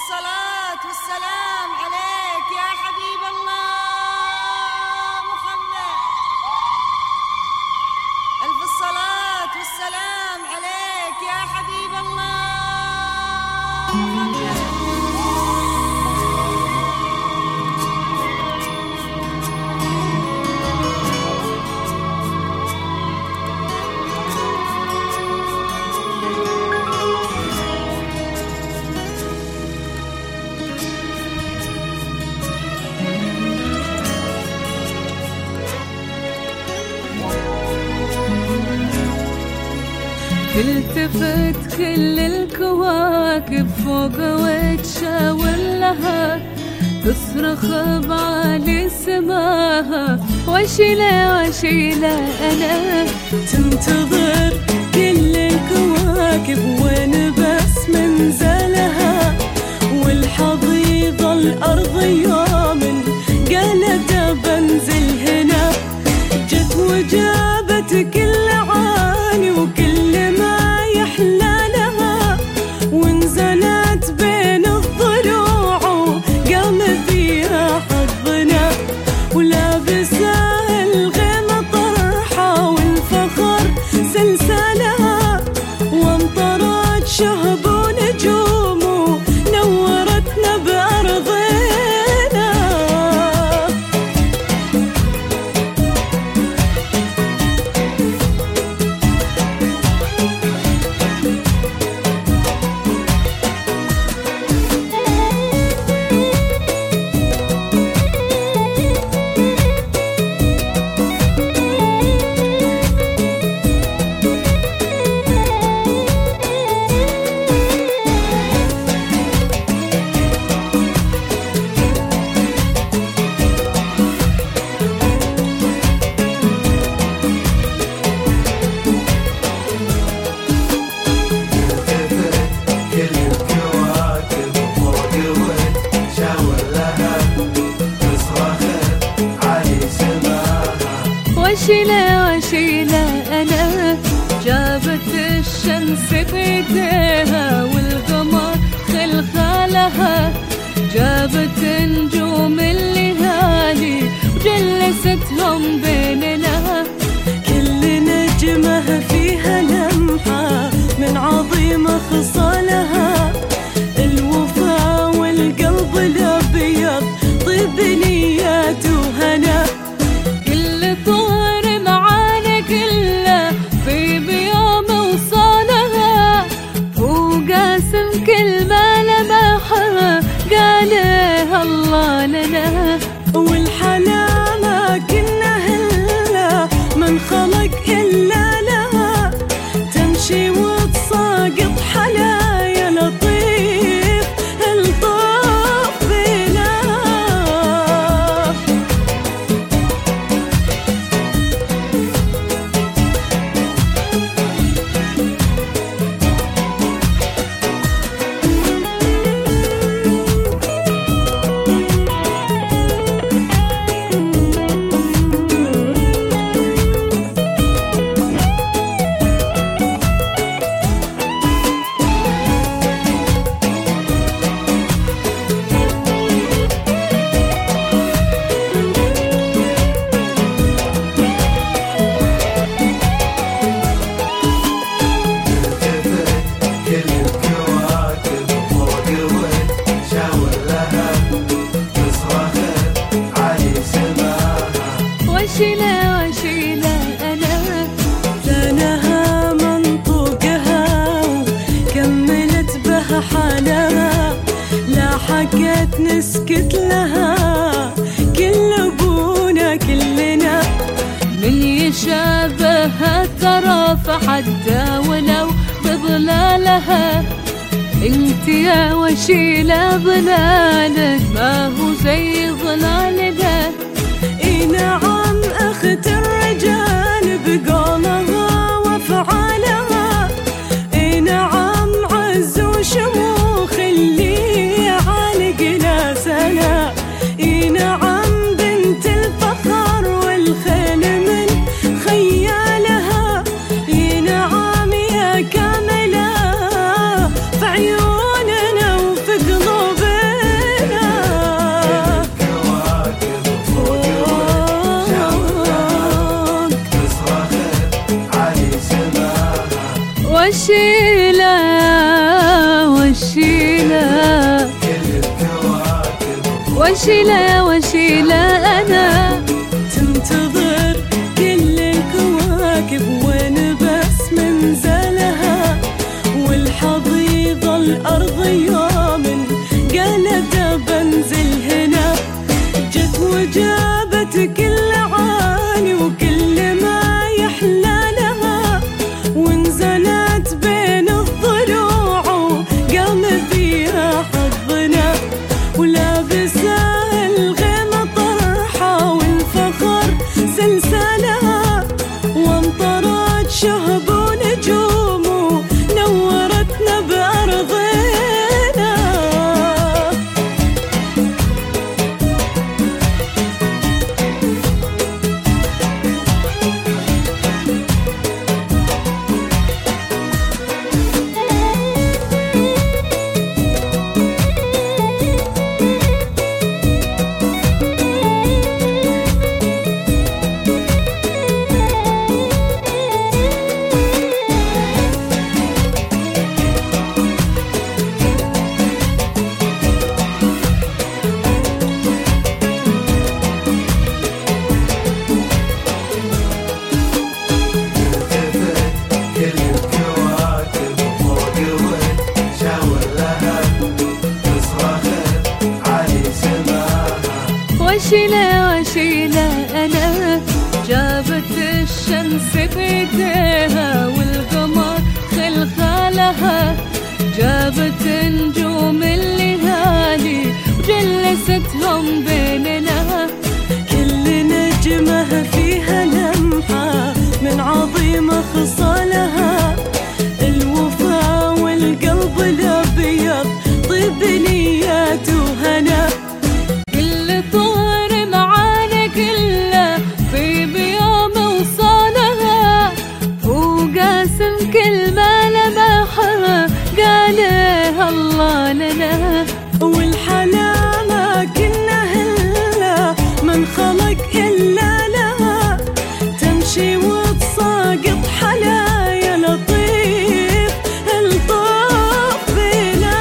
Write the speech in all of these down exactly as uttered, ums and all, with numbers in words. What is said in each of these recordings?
الصلاة والسلام عليك يا حبيب الله محمد. ألف الصلاة والسلام عليك يا حبيب الله محمد. تلتفت كل الكواكب فوق وتشاور لها، تصرخ بعلي سماها وشيلة وشيلة أنا. تنتظر كل الكواكب وين بس منزلها، والحضيض الأرض يوم قالت بنزل هنا. جت وجابت كل عاني وكل ما يحلى لها، ونزلت بين الضلوع وقام فيها حظنا. ولابسة الغيمة طرحة والفخر سلسلها، وامطرت شهب ونجوم ونورتنا بأرضنا. وشيلة وشيلة أنا، جابت الشمس بيديها والقمر خلخالها، جابت نجوم الليالي وجلستهم بيننا. كل نجمة فيها لمحة من عظيم خصالها، الوفا والقلب الأبيض طيب نيات وهنا. كل ما لمحها قالها الله لنا، والحلا ما كنا هلا من خلق إلا لها. تمشي وتساقط حلايا لطيف الطف بنا. وشيلة وشيلة أنا، لانها منطوقها وكملت بها حالها. لا حكت نسكت لها كل أبونا كلنا. من يشابهها ترى فحتى ولو بظلالها. انت يا وشيلة ظلالك ما هو زي ظلالنا. اي نعم اخت الرجال بقولها وافعالها. اي نعم عز وشموخ اللي عالقنا سنة. اي نعم بنت الفخر والخيل من خيالها. اي نعم يا كاملة في عيوننا وفي قلوبنا. وشيلة وشيلة وشيلة وشيلة أنا تنتظر كل الكواكب وين بس منزلها، والحضيض الأرض يوم قالت بنزل هنا، جت وجابت كل عالي وكل ما يحلى لها، ونزلت بين الضلوع وقام فيها حظنا، ولابسة الغيمة طرحة والفخر سلسلها، وامطرت شهب ونجوم ونورتنا بأرضنا. وشيلة وشيلة أنا جابت الشمس بيديها والقمر خلخالها، جابت نجوم الليالي وجلستهم بيننا، كل نجمة فيها لمحة من عظيم خصالها، الوفا والقلب الأبيض طيب نيات وهنا، كل طور معانا كله في بيوم وصالها، وقاسم كل ما لمحها قالها الله لنا، والحلا ما كنا هلا من خلق إلا لها، تمشي وتساقط حلايا لطيف الطف بنا.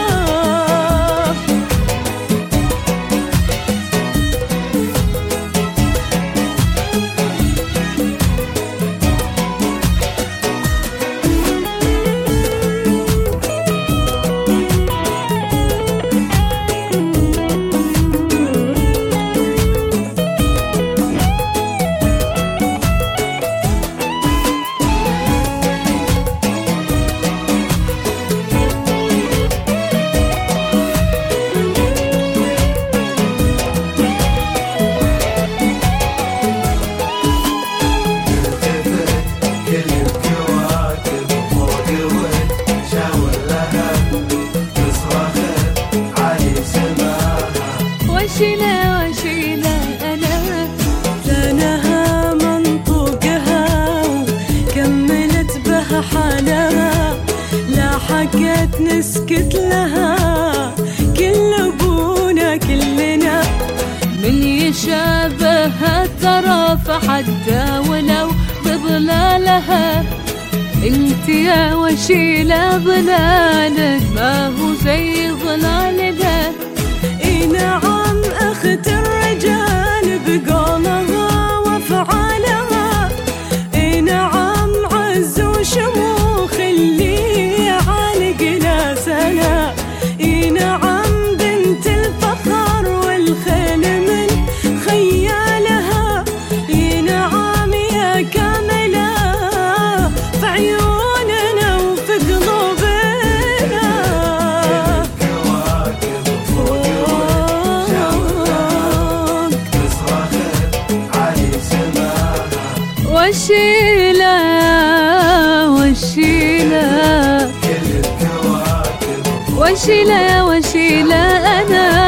وشيلة وشيلة أنا لانها منطوقها وكملت بها حالها، لا حقت نسكت لها كل أبونا كلنا، من يشابه الطرف حتى ولو بظلالها، انت يا وشيلة ظلالك ما هو زي ظلالنا. اي نعم اخت الرجال بقولها وافعالها، اي نعم عز وشموخ اللي عالقنا سنة، اي نعم بنت الفخر والخيل من خيالها، اي نعم يا كاملة في عيوننا وفي قلوبنا. وشيلة وشيلة وشيلة وشيلة أنا